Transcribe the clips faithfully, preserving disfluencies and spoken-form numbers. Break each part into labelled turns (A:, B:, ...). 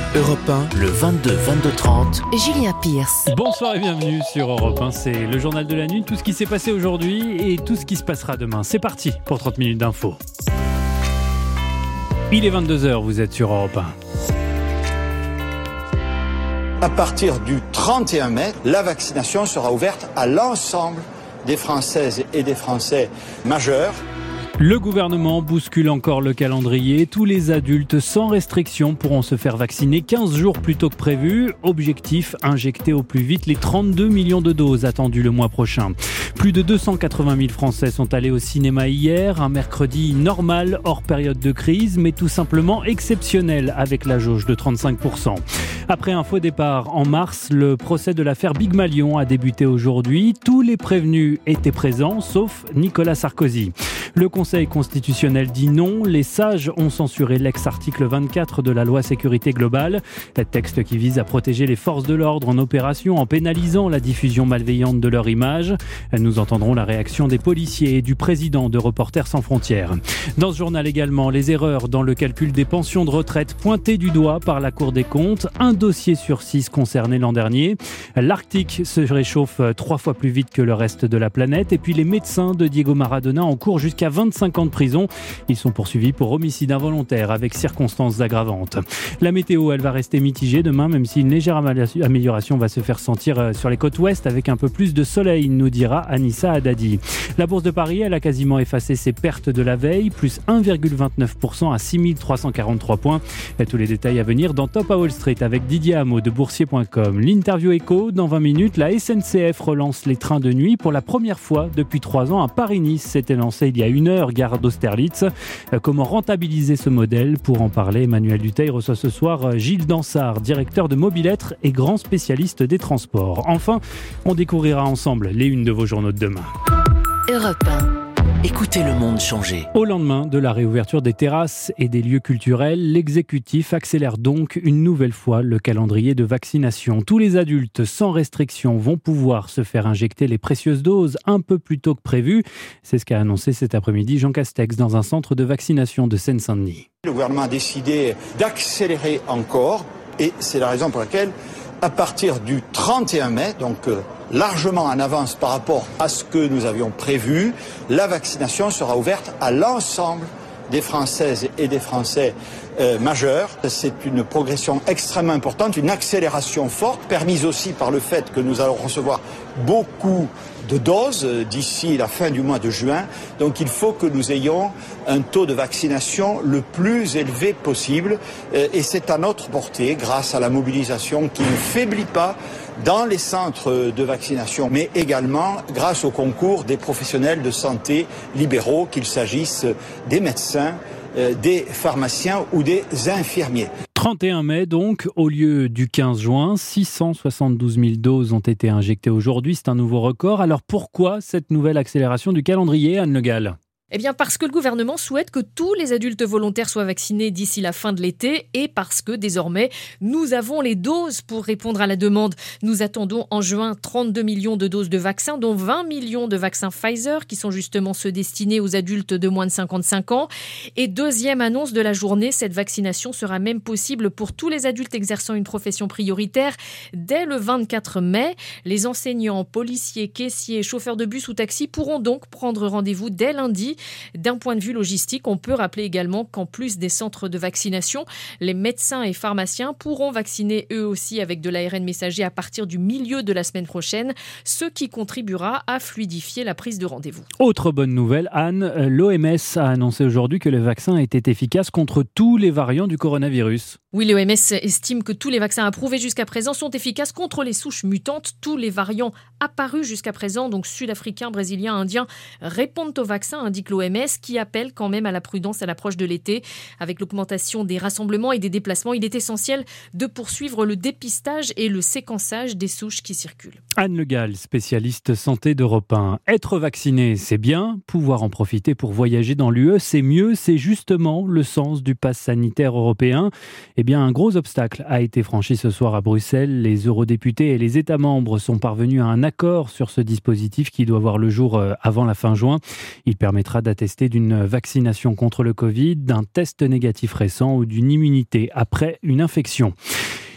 A: Europe un, le vingt-deux vingt-deux trente.
B: Julien Pierce.
C: Bonsoir et bienvenue sur Europe un, c'est le journal de la nuit, tout ce qui s'est passé aujourd'hui et tout ce qui se passera demain. C'est parti pour trente minutes d'infos. Il est vingt-deux heures, vous êtes sur Europe un.
D: À partir du trente et un mai, la vaccination sera ouverte à l'ensemble des Françaises et des Français majeurs.
C: Le gouvernement bouscule encore le calendrier. Tous les adultes sans restriction pourront se faire vacciner quinze jours plus tôt que prévu. Objectif, injecter au plus vite les trente-deux millions de doses attendues le mois prochain. Plus de deux cent quatre-vingt mille Français sont allés au cinéma hier. Un mercredi normal, hors période de crise, mais tout simplement exceptionnel avec la jauge de trente-cinq pour cent. Après un faux départ en mars, le procès de l'affaire Big Malion a débuté aujourd'hui. Tous les prévenus étaient présents, sauf Nicolas Sarkozy. Le Conseil constitutionnel dit non. Les sages ont censuré l'ex-article vingt-quatre de la loi sécurité globale, le texte qui vise à protéger les forces de l'ordre en opération en pénalisant la diffusion malveillante de leur image. Nous entendrons la réaction des policiers et du président de Reporters sans frontières. Dans ce journal également, les erreurs dans le calcul des pensions de retraite pointées du doigt par la Cour des comptes. Un dossier sur six concerné l'an dernier. L'Arctique se réchauffe trois fois plus vite que le reste de la planète. Et puis les médecins de Diego Maradona encourent jusqu'à vingt-cinq ans de prison. Ils sont poursuivis pour homicide involontaire avec circonstances aggravantes. La météo, elle va rester mitigée demain, même si une légère amélioration va se faire sentir sur les côtes ouest avec un peu plus de soleil, nous dira Anissa Haddadi. La bourse de Paris, elle a quasiment effacé ses pertes de la veille, plus un virgule vingt-neuf pour cent à six mille trois cent quarante-trois points. Et tous les détails à venir dans Top à Wall Street avec Didier Hameau de boursier point com. L'interview écho, dans vingt minutes, la S N C F relance les trains de nuit pour la première fois depuis trois ans à Paris-Nice. C'était lancé il y a une heure, gare d'Austerlitz. Comment rentabiliser ce modèle? Pour en parler, Emmanuel Dutheil reçoit ce soir Gilles Dansard, directeur de Mobilettre et grand spécialiste des transports. Enfin, on découvrira ensemble les unes de vos journaux de demain.
B: Europe un.
A: Écoutez le monde changer.
C: Au lendemain de la réouverture des terrasses et des lieux culturels, l'exécutif accélère donc une nouvelle fois le calendrier de vaccination. Tous les adultes sans restriction vont pouvoir se faire injecter les précieuses doses un peu plus tôt que prévu. C'est ce qu'a annoncé cet après-midi Jean Castex dans un centre de vaccination de Seine-Saint-Denis.
D: Le gouvernement a décidé d'accélérer encore et c'est la raison pour laquelle, à partir du trente et un mai, donc euh, largement en avance par rapport à ce que nous avions prévu, la vaccination sera ouverte à l'ensemble des Françaises et des Français euh, majeurs. C'est une progression extrêmement importante, une accélération forte, permise aussi par le fait que nous allons recevoir beaucoup de doses d'ici la fin du mois de juin. Donc il faut que nous ayons un taux de vaccination le plus élevé possible. Et c'est à notre portée, grâce à la mobilisation qui ne faiblit pas dans les centres de vaccination, mais également grâce au concours des professionnels de santé libéraux, qu'il s'agisse des médecins, des pharmaciens ou des infirmiers.
C: trente et un mai donc, au lieu du quinze juin, six cent soixante-douze mille doses ont été injectées aujourd'hui, c'est un nouveau record. Alors pourquoi cette nouvelle accélération du calendrier, Anne Le Gall ?
E: Eh bien parce que le gouvernement souhaite que tous les adultes volontaires soient vaccinés d'ici la fin de l'été et parce que désormais nous avons les doses pour répondre à la demande. Nous attendons en juin trente-deux millions de doses de vaccins, dont vingt millions de vaccins Pfizer qui sont justement ceux destinés aux adultes de moins de cinquante-cinq ans. Et deuxième annonce de la journée, cette vaccination sera même possible pour tous les adultes exerçant une profession prioritaire dès le vingt-quatre mai. Les enseignants, policiers, caissiers, chauffeurs de bus ou taxis pourront donc prendre rendez-vous dès lundi. D'un point de vue logistique, on peut rappeler également qu'en plus des centres de vaccination, les médecins et pharmaciens pourront vacciner eux aussi avec de l'A R N messager à partir du milieu de la semaine prochaine, ce qui contribuera à fluidifier la prise de rendez-vous.
C: Autre bonne nouvelle, Anne, l'O M S a annoncé aujourd'hui que le vaccin était efficace contre tous les variants du coronavirus.
E: Oui, l'O M S estime que tous les vaccins approuvés jusqu'à présent sont efficaces contre les souches mutantes. Tous les variants apparus jusqu'à présent, donc sud-africains, brésiliens, indiens, répondent au vaccin, indique l'O M S, qui appelle quand même à la prudence à l'approche de l'été. Avec l'augmentation des rassemblements et des déplacements, il est essentiel de poursuivre le dépistage et le séquençage des souches qui circulent.
C: Anne Le Gall, spécialiste santé d'Europe un. Être vacciné, c'est bien. Pouvoir en profiter pour voyager dans l'U E, c'est mieux. C'est justement le sens du pass sanitaire européen. Eh bien, un gros obstacle a été franchi ce soir à Bruxelles. Les eurodéputés et les États membres sont parvenus à un accord sur ce dispositif qui doit voir le jour avant la fin juin. Il permettra d'attester d'une vaccination contre le Covid, d'un test négatif récent ou d'une immunité après une infection.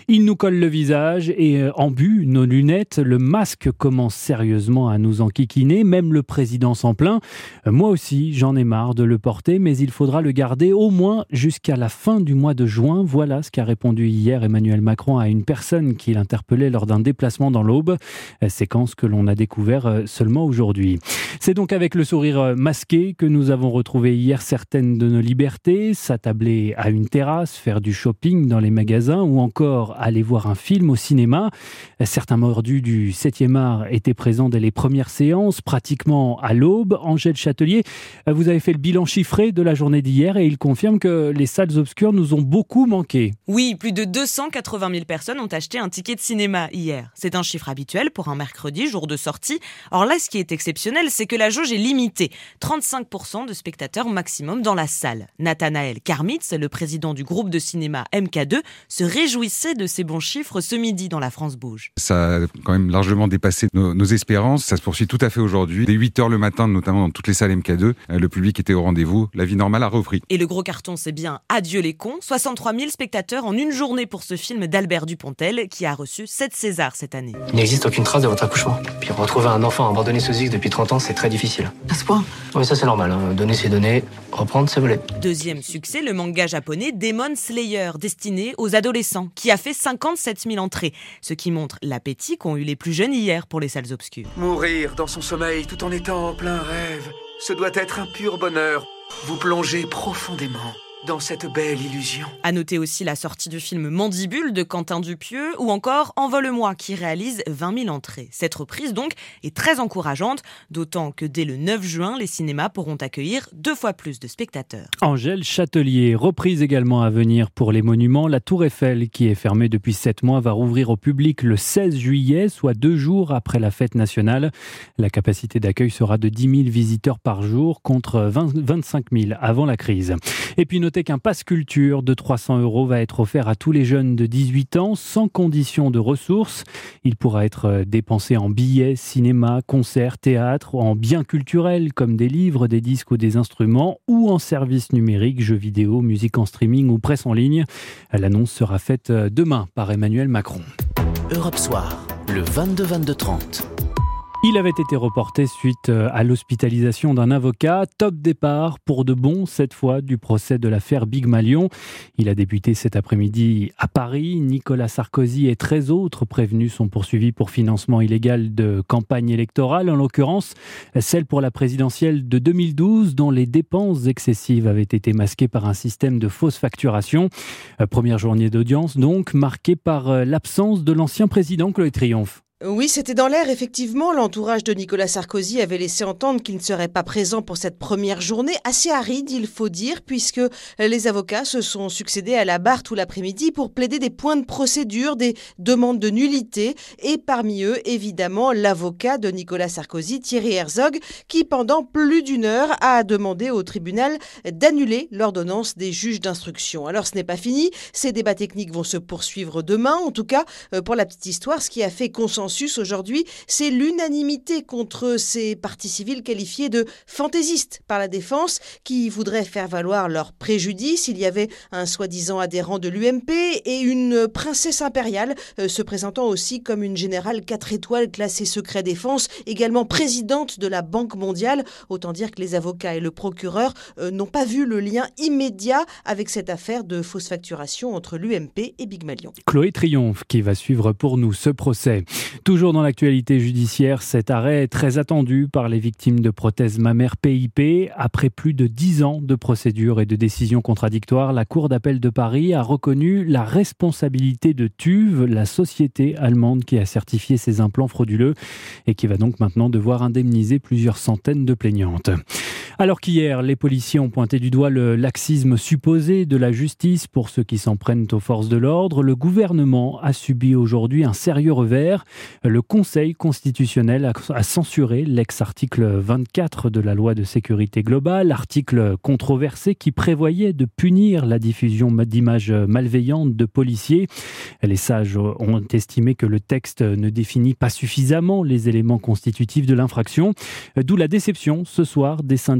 C: Il nous colle le visage et en but, nos lunettes, le masque commence sérieusement à nous enquiquiner, même le président s'en plaint. Moi aussi, j'en ai marre de le porter, mais il faudra le garder au moins jusqu'à la fin du mois de juin. Voilà ce qu'a répondu hier Emmanuel Macron à une personne qui l'interpellait lors d'un déplacement dans l'Aube, séquence que l'on a découvert seulement aujourd'hui. C'est donc avec le sourire masqué que nous avons retrouvé hier certaines de nos libertés, s'attabler à une terrasse, faire du shopping dans les magasins ou encore aller voir un film au cinéma. Certains mordus du septième art étaient présents dès les premières séances, pratiquement à l'aube. Angèle Châtelier, vous avez fait le bilan chiffré de la journée d'hier et il confirme que les salles obscures nous ont beaucoup manqué.
F: Oui, plus de deux cent quatre-vingt mille personnes ont acheté un ticket de cinéma hier. C'est un chiffre habituel pour un mercredi, jour de sortie. Or là, ce qui est exceptionnel, c'est que la jauge est limitée. trente-cinq pour cent de spectateurs maximum dans la salle. Nathanaël Karmitz, le président du groupe de cinéma M K deux, se réjouissait de ces bons chiffres ce midi dans la France Bouge.
G: Ça a quand même largement dépassé nos, nos espérances. Ça se poursuit tout à fait aujourd'hui. Dès huit heures le matin, notamment dans toutes les salles M K deux, le public était au rendez-vous. La vie normale a repris.
F: Et le gros carton, c'est bien Adieu les cons. soixante-trois mille spectateurs en une journée pour ce film d'Albert Dupontel qui a reçu sept Césars cette année.
H: Il n'existe aucune trace de votre accouchement. Puis retrouver un enfant abandonné sous X depuis trente ans, c'est très difficile.
I: À ce point ?
H: Oui, ça c'est normal. Hein. Donner c'est donner, reprendre c'est voler.
F: Deuxième succès, le manga japonais Demon Slayer, destiné aux adolescents, qui a fait cinquante-sept mille entrées. Ce qui montre l'appétit qu'ont eu les plus jeunes hier pour les salles obscures.
J: Mourir dans son sommeil tout en étant en plein rêve, ce doit être un pur bonheur. Vous plongez profondément dans cette belle illusion.
F: À noter aussi la sortie du film Mandibule de Quentin Dupieux ou encore Envole-moi qui réalise vingt mille entrées. Cette reprise donc est très encourageante, d'autant que dès le neuf juin, les cinémas pourront accueillir deux fois plus de spectateurs.
C: Angèle Châtelier, reprise également à venir pour les monuments. La Tour Eiffel, qui est fermée depuis sept mois, va rouvrir au public le seize juillet, soit deux jours après la fête nationale. La capacité d'accueil sera de dix mille visiteurs par jour contre vingt, vingt-cinq mille avant la crise. Et puis notez qu'un pass culture de trois cents euros va être offert à tous les jeunes de dix-huit ans sans condition de ressources. Il pourra être dépensé en billets, cinéma, concerts, théâtre, en biens culturels comme des livres, des disques ou des instruments ou en services numériques, jeux vidéo, musique en streaming ou presse en ligne. L'annonce sera faite demain par Emmanuel Macron.
A: Europe Soir, le vingt-deux vingt-deux trente.
C: Il avait été reporté suite à l'hospitalisation d'un avocat. Top départ pour de bon, cette fois, du procès de l'affaire Big Malion. Il a débuté cet après-midi à Paris. Nicolas Sarkozy et treize autres prévenus sont poursuivis pour financement illégal de campagne électorale, en l'occurrence celle pour la présidentielle de deux mille douze, dont les dépenses excessives avaient été masquées par un système de fausse facturation. Première journée d'audience, donc, marquée par l'absence de l'ancien président Chloé Triomphe.
K: Oui, c'était dans l'air, effectivement. L'entourage de Nicolas Sarkozy avait laissé entendre qu'il ne serait pas présent pour cette première journée, assez aride, il faut dire, puisque les avocats se sont succédés à la barre tout l'après-midi pour plaider des points de procédure, des demandes de nullité, et parmi eux, évidemment, l'avocat de Nicolas Sarkozy, Thierry Herzog, qui pendant plus d'une heure a demandé au tribunal d'annuler l'ordonnance des juges d'instruction. Alors ce n'est pas fini, ces débats techniques vont se poursuivre demain, en tout cas, pour la petite histoire, ce qui a fait consensus aujourd'hui, c'est l'unanimité contre ces parties civiles qualifiées de fantaisistes par la défense qui voudraient faire valoir leur préjudice. Il y avait un soi-disant adhérent de l'U M P et une princesse impériale euh, se présentant aussi comme une générale quatre étoiles classée secret défense, également présidente de la Banque mondiale. Autant dire que les avocats et le procureur euh, n'ont pas vu le lien immédiat avec cette affaire de fausse facturation entre l'U M P et Big Malion.
C: Chloé Triomphe qui va suivre pour nous ce procès. Toujours dans l'actualité judiciaire, cet arrêt est très attendu par les victimes de prothèses mammaires P I P. Après plus de dix ans de procédures et de décisions contradictoires, la Cour d'appel de Paris a reconnu la responsabilité de T U V, la société allemande qui a certifié ces implants frauduleux et qui va donc maintenant devoir indemniser plusieurs centaines de plaignantes. Alors qu'hier, les policiers ont pointé du doigt le laxisme supposé de la justice pour ceux qui s'en prennent aux forces de l'ordre, le gouvernement a subi aujourd'hui un sérieux revers. Le Conseil constitutionnel a censuré l'ex-article vingt-quatre de la loi de sécurité globale, article controversé qui prévoyait de punir la diffusion d'images malveillantes de policiers. Les sages ont estimé que le texte ne définit pas suffisamment les éléments constitutifs de l'infraction, d'où la déception ce soir des syndicats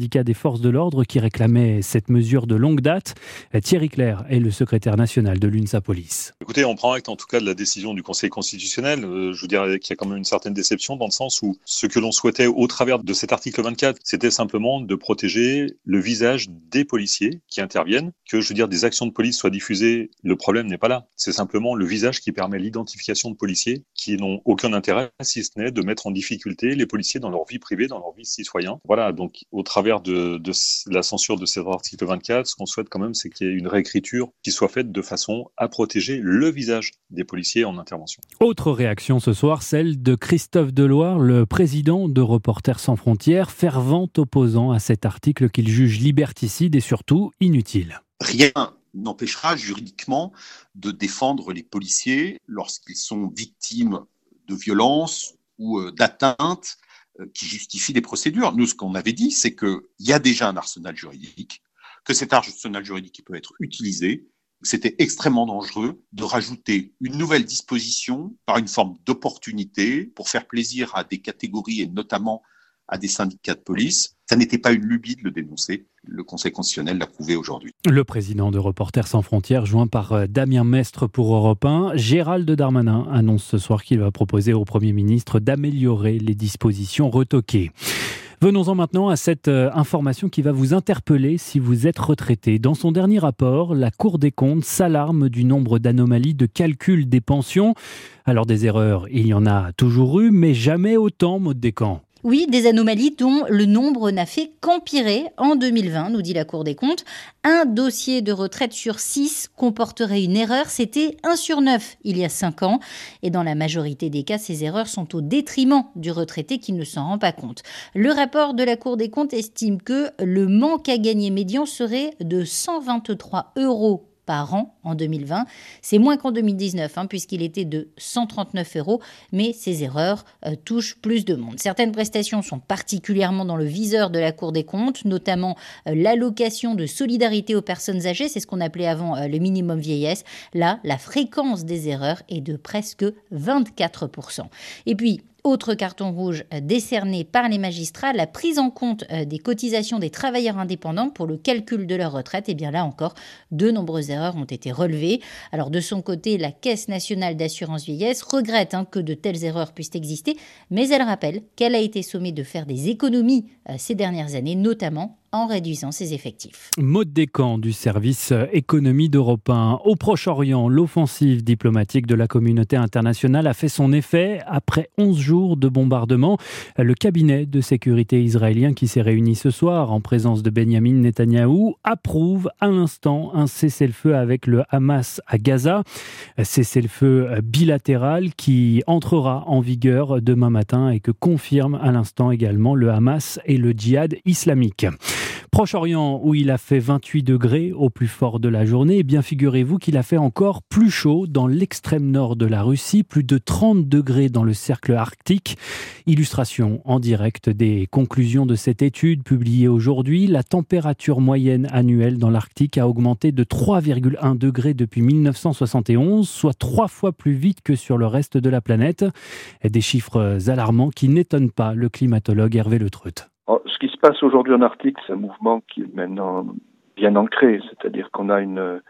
C: syndicats des forces de l'ordre qui réclamaient cette mesure de longue date. Thierry Clerc est le secrétaire national de l'UNSA Police.
I: Écoutez, on prend acte en tout cas de la décision du Conseil constitutionnel. Euh, je vous dirais qu'il y a quand même une certaine déception dans le sens où ce que l'on souhaitait au travers de cet article vingt-quatre, c'était simplement de protéger le visage des policiers qui interviennent, que je veux dire des actions de police soient diffusées. Le problème n'est pas là. C'est simplement le visage qui permet l'identification de policiers qui n'ont aucun intérêt, si ce n'est de mettre en difficulté les policiers dans leur vie privée, dans leur vie citoyen. Voilà, donc au travers de, de la censure de cet article vingt-quatre, ce qu'on souhaite quand même, c'est qu'il y ait une réécriture qui soit faite de façon à protéger le visage des policiers en intervention.
C: Autre réaction ce soir, celle de Christophe Deloire, le président de Reporters sans frontières, fervent opposant à cet article qu'il juge liberticide et surtout inutile.
L: Rien n'empêchera juridiquement de défendre les policiers lorsqu'ils sont victimes de violences ou d'atteintes qui justifient des procédures. Nous, ce qu'on avait dit, c'est qu'il y a déjà un arsenal juridique, que cet arsenal juridique peut être utilisé. C'était extrêmement dangereux de rajouter une nouvelle disposition par une forme d'opportunité pour faire plaisir à des catégories et notamment à des syndicats de police. Ça n'était pas une lubie de le dénoncer. Le Conseil constitutionnel l'a prouvé aujourd'hui.
C: Le président de Reporters sans frontières, joint par Damien Mestre pour Europe un, Gérald Darmanin annonce ce soir qu'il va proposer au Premier ministre d'améliorer les dispositions retoquées. Venons-en maintenant à cette information qui va vous interpeller si vous êtes retraité. Dans son dernier rapport, la Cour des comptes s'alarme du nombre d'anomalies de calcul des pensions. Alors des erreurs, il y en a toujours eu, mais jamais autant, Maud Descamps.
M: Oui, des anomalies dont le nombre n'a fait qu'empirer en deux mille vingt, nous dit la Cour des comptes. Un dossier de retraite sur six comporterait une erreur, c'était un sur neuf il y a cinq ans. Et dans la majorité des cas, ces erreurs sont au détriment du retraité qui ne s'en rend pas compte. Le rapport de la Cour des comptes estime que le manque à gagner médian serait de cent vingt-trois euros par an en deux mille vingt. C'est moins qu'en deux mille dix-neuf, hein, puisqu'il était de cent trente-neuf euros, mais ces erreurs euh, touchent plus de monde. Certaines prestations sont particulièrement dans le viseur de la Cour des comptes, notamment euh, l'allocation de solidarité aux personnes âgées, c'est ce qu'on appelait avant euh, le minimum vieillesse. Là, la fréquence des erreurs est de presque vingt-quatre pour cent. Et puis, autre carton rouge décerné par les magistrats, la prise en compte des cotisations des travailleurs indépendants pour le calcul de leur retraite. Et bien là encore, de nombreuses erreurs ont été relevées. Alors de son côté, la Caisse nationale d'assurance vieillesse regrette hein, que de telles erreurs puissent exister, mais elle rappelle qu'elle a été sommée de faire des économies euh, ces dernières années, notamment en réduisant ses effectifs.
C: Maud Descamps du service économie d'Europe un. Au Proche-Orient, l'offensive diplomatique de la communauté internationale a fait son effet. Après onze jours de bombardement, le cabinet de sécurité israélien qui s'est réuni ce soir en présence de Benyamin Netanyahou approuve à l'instant un cessez-le-feu avec le Hamas à Gaza. Cessez-le-feu bilatéral qui entrera en vigueur demain matin et que confirme à l'instant également le Hamas et le djihad islamique. Proche-Orient, où il a fait vingt-huit degrés au plus fort de la journée, et bien figurez-vous qu'il a fait encore plus chaud dans l'extrême nord de la Russie, plus de trente degrés dans le cercle arctique. Illustration en direct des conclusions de cette étude publiée aujourd'hui. La température moyenne annuelle dans l'Arctique a augmenté de trois virgule un degrés depuis mille neuf cent soixante et onze, soit trois fois plus vite que sur le reste de la planète. Des chiffres alarmants qui n'étonnent pas le climatologue Hervé Le Treut.
N: Ce qui se passe aujourd'hui en Arctique, c'est un mouvement qui est maintenant bien ancré, c'est-à-dire qu'on a une,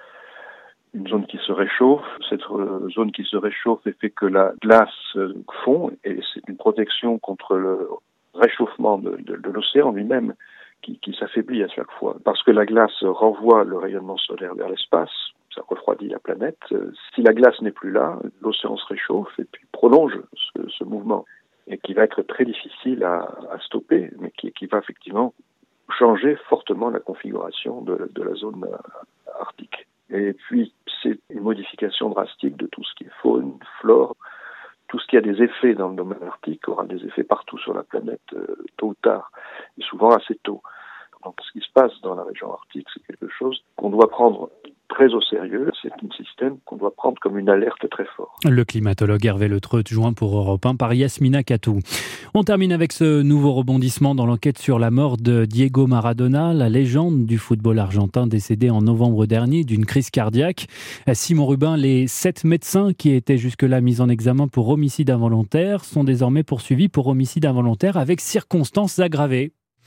N: une zone qui se réchauffe. Cette zone qui se réchauffe fait que la glace fond et c'est une protection contre le réchauffement de, de, de l'océan lui-même qui, qui s'affaiblit à chaque fois. Parce que la glace renvoie le rayonnement solaire vers l'espace, ça refroidit la planète. Si la glace n'est plus là, l'océan se réchauffe et puis prolonge ce, ce mouvement. Et qui va être très difficile à, à stopper, mais qui, qui va effectivement changer fortement la configuration de, de la zone arctique. Et puis, c'est une modification drastique de tout ce qui est faune, flore. Tout ce qui a des effets dans le domaine arctique aura des effets partout sur la planète, euh, tôt ou tard, et souvent assez tôt. Donc, ce qui se passe dans la région arctique, c'est quelque chose qu'on doit prendre très au sérieux. C'est un système qu'on doit prendre comme une alerte très forte.
C: Le climatologue Hervé Le Treut, joint pour Europe un par Yasmina Katou. On termine avec ce nouveau rebondissement dans l'enquête sur la mort de Diego Maradona, la légende du football argentin décédé en novembre dernier d'une crise cardiaque. Simon Rubin, les sept médecins qui étaient jusque-là mis en examen pour homicide involontaire sont désormais poursuivis pour homicide involontaire avec circonstances aggravées.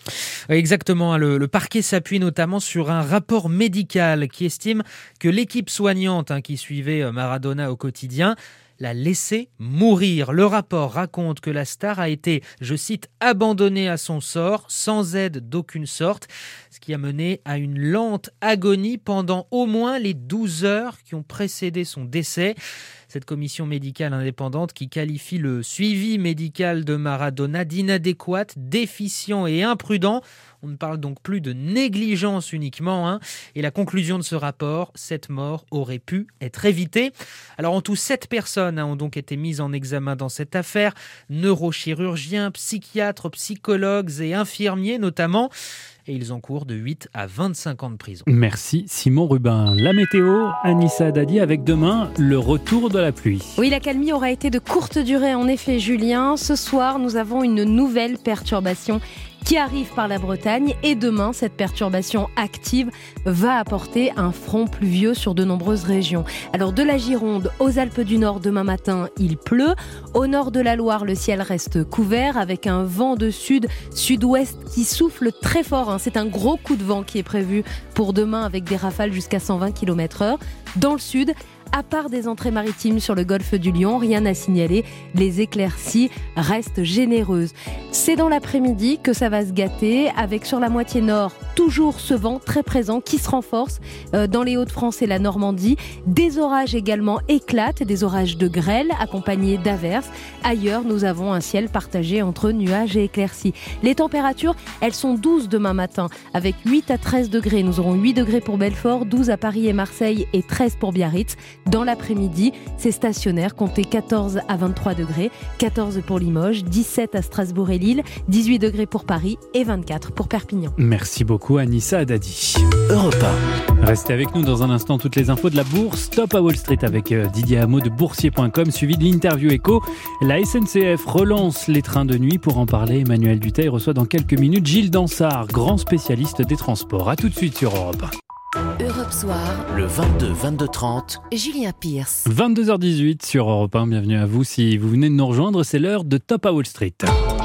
O: Exactement, le, le parquet s'appuie notamment sur un rapport médical qui estime que l'équipe soignante hein, qui suivait Maradona au quotidien l'a laissé mourir. Le rapport raconte que la star a été, je cite, abandonnée à son sort, sans aide d'aucune sorte, ce qui a mené à une lente agonie pendant au moins les douze heures qui ont précédé son décès. Cette commission médicale indépendante qui qualifie le suivi médical de Maradona d'inadéquat, déficient et imprudent. On ne parle donc plus de négligence uniquement. Hein. Et la conclusion de ce rapport, cette mort aurait pu être évitée. Alors en tout, sept personnes hein, ont donc été mises en examen dans cette affaire. Neurochirurgiens, psychiatres, psychologues et infirmiers notamment. Et ils encourent de huit à vingt-cinq ans de prison.
C: Merci Simon Rubin. La météo, Anissa Dadi, avec demain le retour de la pluie.
P: Oui, la calmie aura été de courte durée en effet, Julien. Ce soir, nous avons une nouvelle perturbation qui arrive par la Bretagne et demain, cette perturbation active va apporter un front pluvieux sur de nombreuses régions. Alors de la Gironde aux Alpes du Nord demain matin, il pleut. Au nord de la Loire, le ciel reste couvert avec un vent de sud, sud-ouest qui souffle très fort. C'est un gros coup de vent qui est prévu pour demain avec des rafales jusqu'à cent vingt kilomètres heure. Dans le sud, à part des entrées maritimes sur le golfe du Lion, rien à signaler. Les éclaircies restent généreuses. C'est dans l'après-midi que ça va se gâter, avec sur la moitié nord toujours ce vent très présent qui se renforce euh, dans les Hauts-de-France et la Normandie. Des orages également éclatent, des orages de grêle accompagnés d'averses. Ailleurs, nous avons un ciel partagé entre nuages et éclaircies. Les températures, elles sont douze demain matin, avec huit à treize degrés. Nous aurons huit degrés pour Belfort, douze à Paris et Marseille et treize pour Biarritz. Dans l'après-midi, c'est stationnaire, comptez quatorze à vingt-trois degrés, quatorze pour Limoges, dix-sept à Strasbourg et Lille, dix-huit degrés pour Paris et vingt-quatre pour Perpignan.
C: Merci beaucoup Anissa Haddadi.
A: Europe un.
C: Restez avec nous dans un instant, toutes les infos de la bourse. Top à Wall Street avec Didier Hameau de boursier point com, suivi de l'interview écho. La S N C F relance les trains de nuit. Pour en parler, Emmanuel Duteil reçoit dans quelques minutes Gilles Dansard, grand spécialiste des transports. A tout de suite sur Europe un.
B: Europe Soir,
A: le vingt-deux vingt-deux trente.
B: Julien Pierce.
C: vingt-deux heures dix-huit sur Europe un. Bienvenue à vous si vous venez de nous rejoindre. C'est l'heure de Top à Wall Street.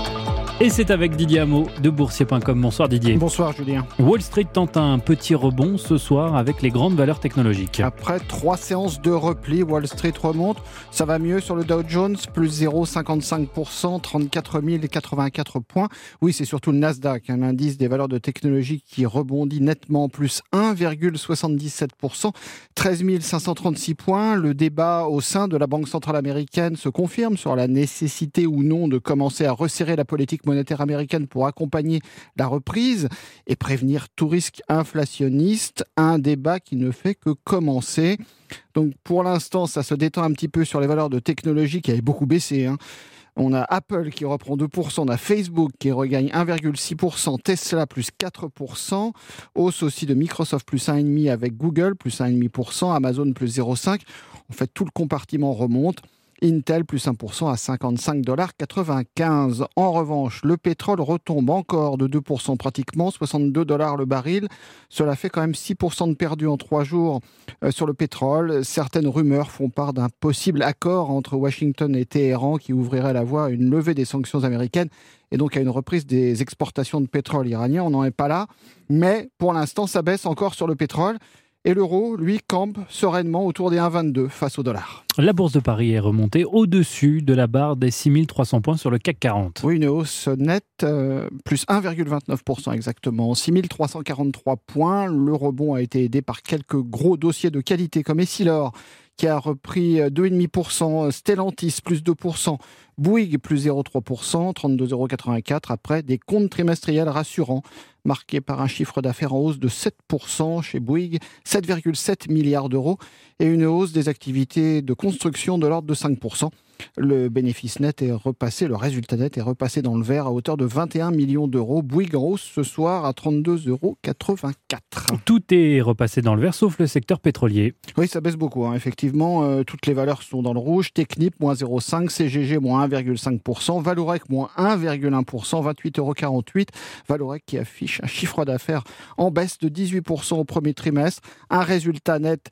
C: Et c'est avec Didier Hameau de boursier point com. Bonsoir Didier.
Q: Bonsoir Julien.
C: Wall Street tente un petit rebond ce soir avec les grandes valeurs technologiques.
Q: Après trois séances de repli, Wall Street remonte. Ça va mieux sur le Dow Jones, plus zéro virgule cinquante-cinq pour cent, trente-quatre mille quatre-vingt-quatre points. Oui, c'est surtout le Nasdaq, un indice des valeurs de technologie qui rebondit nettement, plus un virgule soixante-dix-sept pour cent, treize mille cinq cent trente-six points. Le débat au sein de la Banque centrale américaine se confirme sur la nécessité ou non de commencer à resserrer la politique monétaire américaine pour accompagner la reprise et prévenir tout risque inflationniste, un débat qui ne fait que commencer. Donc pour l'instant, ça se détend un petit peu sur les valeurs de technologie qui avaient beaucoup baissé, hein. On a Apple qui reprend deux pour cent, on a Facebook qui regagne un virgule six pour cent, Tesla plus quatre pour cent, hausse aussi de Microsoft plus un virgule cinq pour cent avec Google plus un virgule cinq pour cent, Amazon plus zéro virgule cinq pour cent. En fait, tout le compartiment remonte. Intel plus un pour cent à cinquante-cinq virgule quatre-vingt-quinze dollars. En revanche, le pétrole retombe encore de deux pour cent pratiquement, soixante-deux dollars le baril. Cela fait quand même six pour cent de perdu en trois jours euh, sur le pétrole. Certaines rumeurs font part d'un possible accord entre Washington et Téhéran qui ouvrirait la voie à une levée des sanctions américaines et donc à une reprise des exportations de pétrole iranien. On n'en est pas là, mais pour l'instant, ça baisse encore sur le pétrole. Et l'euro, lui, campe sereinement autour des un virgule vingt-deux face au dollar.
C: La bourse de Paris est remontée au-dessus de la barre des six mille trois cents points sur le C A C quarante.
Q: Oui, une hausse nette, euh, plus un virgule vingt-neuf pour cent exactement, six mille trois cent quarante-trois points. Le rebond a été aidé par quelques gros dossiers de qualité comme Essilor, qui a repris deux virgule cinq pour cent, Stellantis plus deux pour cent, Bouygues plus zéro virgule trois pour cent, trente-deux euros quatre-vingt-quatre, après des comptes trimestriels rassurants, marqués par un chiffre d'affaires en hausse de sept pour cent chez Bouygues, sept virgule sept milliards d'euros, et une hausse des activités de construction de l'ordre de cinq pour cent. Le bénéfice net est repassé, le résultat net est repassé dans le vert à hauteur de vingt et un millions d'euros. Bouygues en hausse ce soir à trente-deux euros quatre-vingt-quatre.
C: Tout est repassé dans le vert sauf le secteur pétrolier.
Q: Oui, ça baisse beaucoup, hein. Effectivement, euh, toutes les valeurs sont dans le rouge. Technip, moins zéro virgule cinq, C G G, moins un virgule cinq pour cent, Vallourec, moins un virgule un pour cent, vingt-huit euros quarante-huit. Vallourec qui affiche un chiffre d'affaires en baisse de dix-huit pour cent au premier trimestre, un résultat net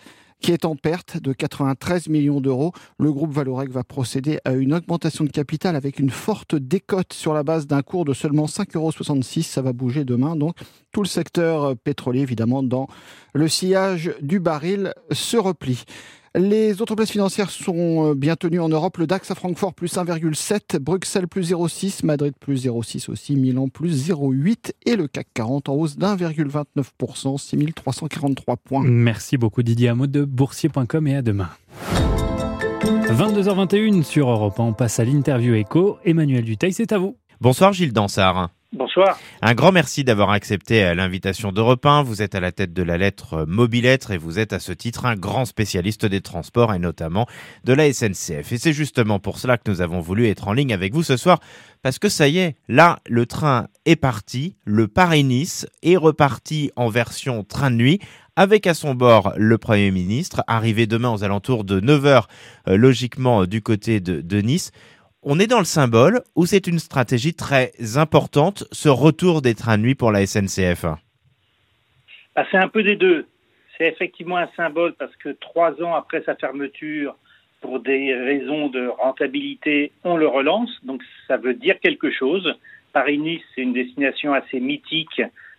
Q: qui est en perte de quatre-vingt-treize millions d'euros. Le groupe Vallourec va procéder à une augmentation de capital avec une forte décote sur la base d'un cours de seulement cinq euros soixante-six. Ça va bouger demain. Donc, tout le secteur pétrolier, évidemment, dans le sillage du baril, se replie. Les autres places financières sont bien tenues en Europe. Le DAX à Francfort plus un virgule sept, Bruxelles plus zéro virgule six, Madrid plus zéro virgule six aussi, Milan plus zéro virgule huit et le C A C quarante en hausse d'un virgule vingt-neuf pour cent, six mille trois cent quarante-trois points.
C: Merci beaucoup Didier Hameau de boursier point com et à demain. vingt-deux heures vingt et une sur Europe un, on passe à l'interview écho. Emmanuel Dutheil, c'est à vous.
R: Bonsoir Gilles Dansard.
S: Bonsoir.
R: Un grand merci d'avoir accepté l'invitation d'Europe un. Vous êtes à la tête de la lettre Mobilettre et vous êtes à ce titre un grand spécialiste des transports et notamment de la S N C F. Et c'est justement pour cela que nous avons voulu être en ligne avec vous ce soir parce que ça y est, là, le train est parti. Le Paris-Nice est reparti en version train de nuit avec à son bord le Premier ministre, arrivé demain aux alentours de neuf heures, euh, logiquement du côté de, de Nice. On est dans le symbole ou c'est une stratégie très importante, ce retour des trains de nuit pour la S N C F?
S: Bah, c'est un peu des deux. C'est effectivement un symbole parce que trois ans après sa fermeture, pour des raisons de rentabilité, on le relance. Donc ça veut dire quelque chose. Paris-Nice, c'est une destination assez mythique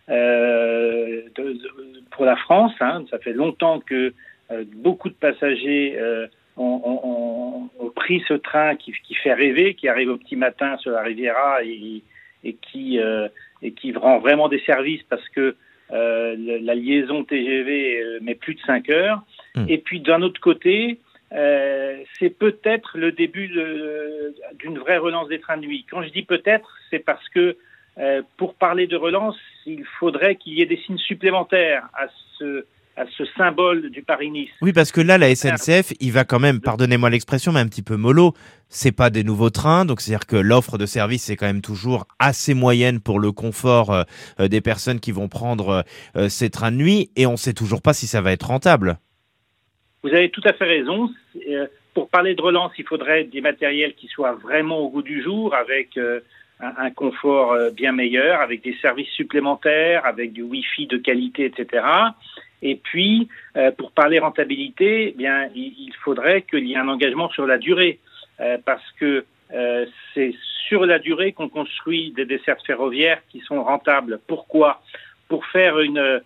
S: euh, de, de, pour la France. Hein. Ça fait longtemps que euh, beaucoup de passagers... Euh, On, on, on pris ce train qui, qui fait rêver, qui arrive au petit matin sur la Riviera et, et, qui, euh, et qui rend vraiment des services parce que euh, le, la liaison T G V euh, met plus de cinq heures. Mmh. Et puis d'un autre côté, euh, c'est peut-être le début de, d'une vraie relance des trains de nuit. Quand je dis peut-être, c'est parce que euh, pour parler de relance, il faudrait qu'il y ait des signes supplémentaires à ce à ce symbole du Paris-Nice.
R: Oui, parce que là, la S N C F, il va quand même, pardonnez-moi l'expression, mais un petit peu mollo. C'est pas des nouveaux trains, donc c'est-à-dire que l'offre de service c'est quand même toujours assez moyenne pour le confort euh, des personnes qui vont prendre euh, ces trains de nuit, et on sait toujours pas si ça va être rentable.
S: Vous avez tout à fait raison. Euh, pour parler de relance, il faudrait des matériels qui soient vraiment au goût du jour, avec euh, un, un confort euh, bien meilleur, avec des services supplémentaires, avec du Wi-Fi de qualité, et cetera. Et puis, euh, pour parler rentabilité, eh bien, il, il faudrait qu'il y ait un engagement sur la durée, euh, parce que euh, c'est sur la durée qu'on construit des dessertes ferroviaires qui sont rentables. Pourquoi ? Pour faire une, euh,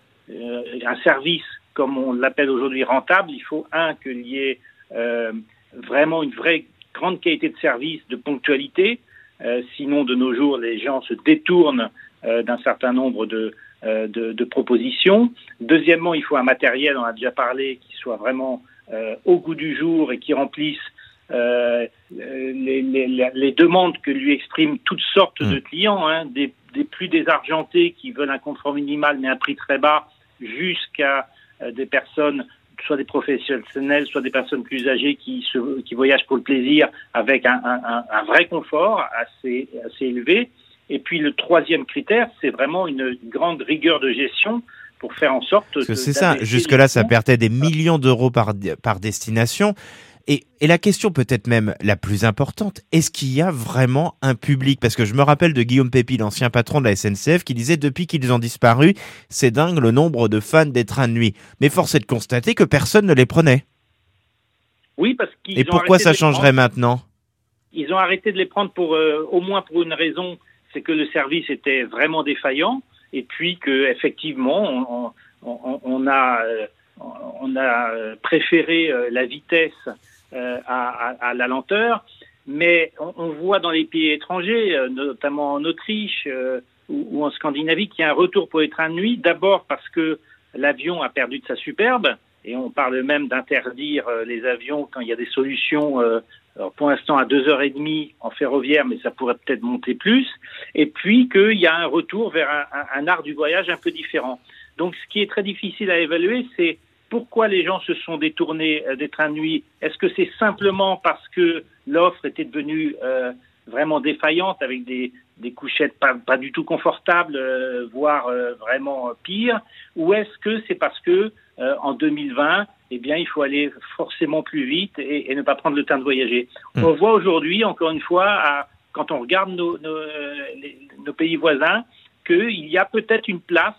S: un service, comme on l'appelle aujourd'hui, rentable, il faut, un, qu'il y ait euh, vraiment une vraie grande qualité de service, de ponctualité. Euh, sinon, de nos jours, les gens se détournent euh, d'un certain nombre de De, de propositions. Deuxièmement, il faut un matériel, on a déjà parlé, qui soit vraiment euh, au goût du jour et qui remplisse euh, les, les, les demandes que lui expriment toutes sortes mmh. de clients, hein, des, des plus désargentés qui veulent un confort minimal mais un prix très bas, jusqu'à euh, des personnes, soit des professionnels, soit des personnes plus âgées qui, se, qui voyagent pour le plaisir avec un, un, un vrai confort assez, assez élevé. Et puis le troisième critère, c'est vraiment une grande rigueur de gestion pour faire en sorte...
R: Parce que c'est ça, jusque-là, ça perdait des millions d'euros par, par destination. Et, et la question peut-être même la plus importante, est-ce qu'il y a vraiment un public ? Parce que je me rappelle de Guillaume Pépi, l'ancien patron de la S N C F, qui disait « Depuis qu'ils ont disparu, c'est dingue le nombre de fans des trains de nuit. » Mais force est de constater que personne ne les prenait.
S: Oui, parce qu'ils
R: Et
S: ont
R: pourquoi ça changerait
S: prendre.
R: maintenant ?
S: Ils ont arrêté de les prendre pour, euh, au moins pour une raison... c'est que le service était vraiment défaillant et puis que effectivement on, on, on a on a préféré la vitesse à, à, à la lenteur, mais on, on voit dans les pays étrangers, notamment en Autriche ou, ou en Scandinavie, qu'il y a un retour pour les trains de nuit. D'abord parce que l'avion a perdu de sa superbe et on parle même d'interdire les avions quand il y a des solutions. Euh, Alors pour l'instant à deux heures trente en ferroviaire, mais ça pourrait peut-être monter plus. Et puis qu'il y a un retour vers un, un, un art du voyage un peu différent. Donc ce qui est très difficile à évaluer, c'est pourquoi les gens se sont détournés des trains de nuit. Est-ce que c'est simplement parce que l'offre était devenue euh, vraiment défaillante avec des, des couchettes pas, pas du tout confortables, euh, voire euh, vraiment pire, ou est-ce que c'est parce que euh, en deux mille vingt, eh bien, il faut aller forcément plus vite et, et ne pas prendre le temps de voyager. Mmh. On voit aujourd'hui, encore une fois, à, quand on regarde nos, nos, les, nos pays voisins, qu'il y a peut-être une place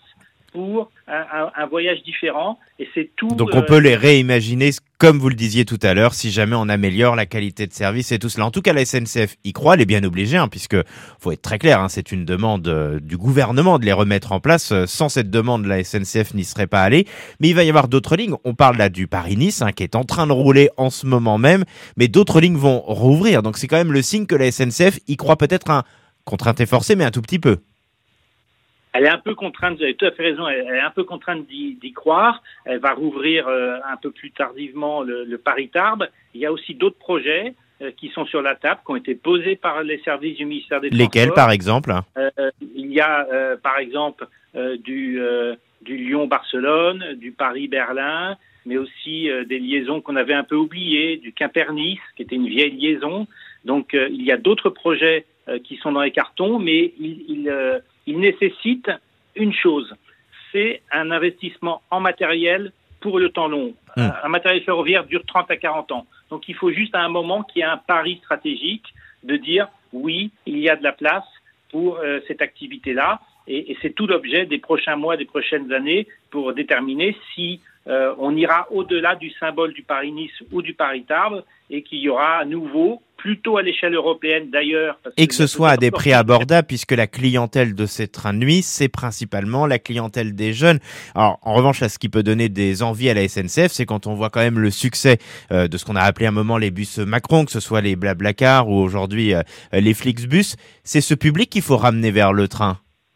S: pour un, un, un voyage différent. Et c'est tout.
R: Donc on euh... peut les réimaginer, comme vous le disiez tout à l'heure, si jamais on améliore la qualité de service et tout cela. En tout cas, la S N C F y croit, elle est bien obligée, hein, puisque faut être très clair, hein, c'est une demande euh, du gouvernement de les remettre en place. Euh, sans cette demande, la S N C F n'y serait pas allée. Mais il va y avoir d'autres lignes. On parle là du Paris-Nice, hein, qui est en train de rouler en ce moment même, mais d'autres lignes vont rouvrir. Donc c'est quand même le signe que la S N C F y croit peut-être un contrainte et forcée, mais un tout petit peu.
S: Elle est un peu contrainte, vous avez tout à fait raison, elle est un peu contrainte d'y, d'y croire. Elle va rouvrir euh, un peu plus tardivement le, le Paris-Tarbes. Il y a aussi d'autres projets euh, qui sont sur la table, qui ont été posés par les services du ministère des Transports.
R: Lesquels, par exemple ?
S: euh, Il y a, euh, par exemple, euh, du, euh, du Lyon-Barcelone, du Paris-Berlin, mais aussi euh, des liaisons qu'on avait un peu oubliées, du Quimper-Nice, qui était une vieille liaison. Donc, euh, il y a d'autres projets euh, qui sont dans les cartons, mais il... il euh, il nécessite une chose, c'est un investissement en matériel pour le temps long. Mmh. Un matériel ferroviaire dure trente à quarante ans. Donc il faut juste à un moment qu'il y ait un pari stratégique de dire oui, il y a de la place pour euh, cette activité-là. Et, et c'est tout l'objet des prochains mois, des prochaines années pour déterminer si euh, on ira au-delà du symbole du Paris-Nice ou du Paris-Tarbes et qu'il y aura à nouveau, plutôt à l'échelle européenne d'ailleurs.
R: Et que ce soit à des prix abordables, puisque la clientèle de ces trains de nuit, c'est principalement la clientèle des jeunes. Alors, en revanche, à ce qui peut donner des envies à la S N C F, c'est quand on voit quand même le succès euh, de ce qu'on a appelé à un moment les bus Macron, que ce soit les Blablacar ou aujourd'hui euh, les Flixbus. C'est ce public qu'il faut ramener vers le train.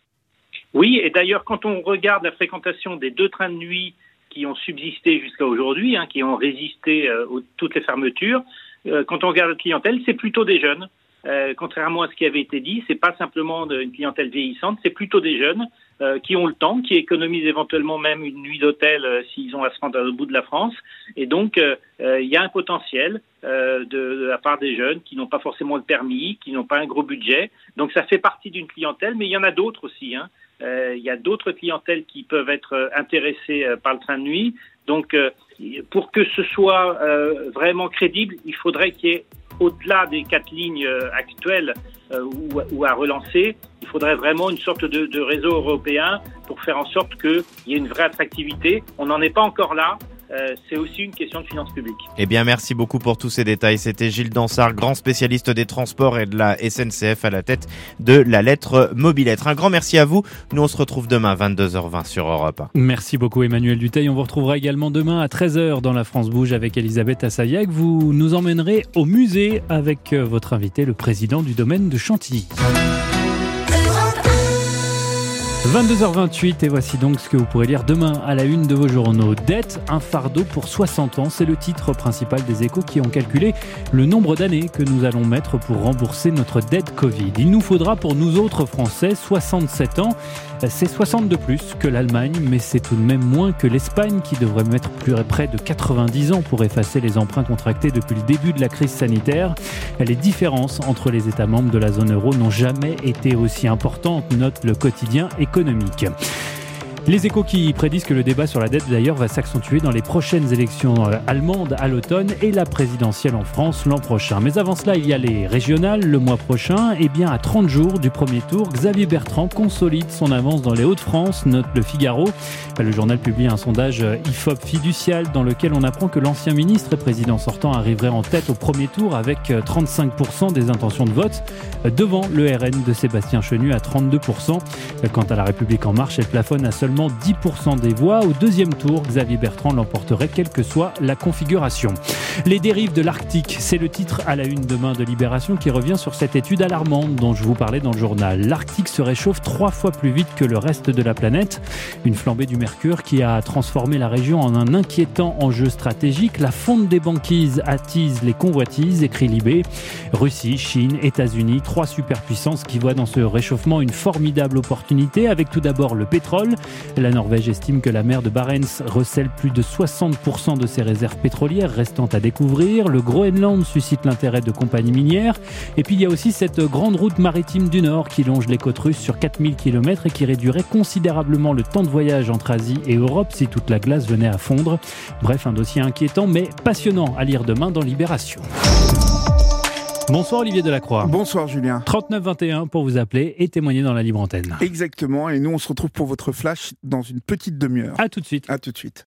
S: Oui, et d'ailleurs, quand on regarde la fréquentation des deux trains de nuit qui ont subsisté jusqu'à aujourd'hui, hein, qui ont résisté euh, aux toutes les fermetures, euh, quand on regarde la clientèle, c'est plutôt des jeunes. Euh, contrairement à ce qui avait été dit, c'est pas simplement une clientèle vieillissante, c'est plutôt des jeunes euh, qui ont le temps, qui économisent éventuellement même une nuit d'hôtel euh, s'ils ont à se rendre à l'autre bout de la France. Et donc, il euh, euh, y a un potentiel euh, de, de la part des jeunes qui n'ont pas forcément le permis, qui n'ont pas un gros budget. Donc, ça fait partie d'une clientèle, mais il y en a d'autres aussi, hein. Il euh, y a d'autres clientèles qui peuvent être euh, intéressées euh, par le train de nuit. Donc, euh, pour que ce soit euh, vraiment crédible, il faudrait qu'il y ait, au-delà des quatre lignes euh, actuelles euh, ou, ou à relancer, il faudrait vraiment une sorte de, de réseau européen pour faire en sorte qu'il y ait une vraie attractivité. On n'en est pas encore là. Euh, c'est aussi une question de finances publiques.
R: Eh bien, merci beaucoup pour tous ces détails. C'était Gilles Dansard, grand spécialiste des transports et de la S N C F à la tête de la lettre Mobilettre. Un grand merci à vous. Nous, on se retrouve demain, vingt-deux heures vingt sur Europe un.
C: Merci beaucoup, Emmanuel Dutheil. On vous retrouvera également demain à treize heures dans La France Bouge avec Elisabeth Assayag. Vous nous emmènerez au musée avec votre invité, le président du domaine de Chantilly. vingt-deux heures vingt-huit et voici donc ce que vous pourrez lire demain à la une de vos journaux. Dette, un fardeau pour soixante ans, c'est le titre principal des Échos qui ont calculé le nombre d'années que nous allons mettre pour rembourser notre dette Covid. Il nous faudra pour nous autres Français soixante-sept ans, c'est soixante de plus que l'Allemagne, mais c'est tout de même moins que l'Espagne qui devrait mettre plus près de quatre-vingt-dix ans pour effacer les emprunts contractés depuis le début de la crise sanitaire. Les différences entre les États membres de la zone euro n'ont jamais été aussi importantes, note le quotidien économique. Les Échos qui prédisent que le débat sur la dette d'ailleurs va s'accentuer dans les prochaines élections allemandes à l'automne et la présidentielle en France l'an prochain. Mais avant cela, il y a les régionales le mois prochain. Et bien à trente jours du premier tour, Xavier Bertrand consolide son avance dans les Hauts-de-France, note le Figaro. Le journal publie un sondage I F O P fiducial dans lequel on apprend que l'ancien ministre et président sortant arriverait en tête au premier tour avec trente-cinq pour cent des intentions de vote, devant le R N de Sébastien Chenu à trente-deux pour cent. Quant à la République en marche, elle plafonne à seulement dix pour cent des voix. Au deuxième tour, Xavier Bertrand l'emporterait quelle que soit la configuration. Les dérives de l'Arctique, c'est le titre à la une demain de Libération qui revient sur cette étude alarmante dont je vous parlais dans le journal. L'Arctique se réchauffe trois fois plus vite que le reste de la planète. Une flambée du mercure qui a transformé la région en un inquiétant enjeu stratégique. La fonte des banquises attise les convoitises, écrit Libé. Russie, Chine, États-Unis, trois superpuissances qui voient dans ce réchauffement une formidable opportunité avec tout d'abord le pétrole. La Norvège estime que la mer de Barents recèle plus de soixante pour cent de ses réserves pétrolières restant à découvrir. Le Groenland suscite l'intérêt de compagnies minières. Et puis il y a aussi cette grande route maritime du Nord qui longe les côtes russes sur quatre mille kilomètres et qui réduirait considérablement le temps de voyage entre Asie et Europe si toute la glace venait à fondre. Bref, un dossier inquiétant mais passionnant à lire demain dans Libération. Bonsoir Olivier Delacroix.
T: Bonsoir Julien.
C: trente-neuf vingt et un pour vous appeler et témoigner dans la libre antenne.
T: Exactement, et nous on se retrouve pour votre flash dans une petite demi-heure.
C: À tout de suite.
T: À tout de suite.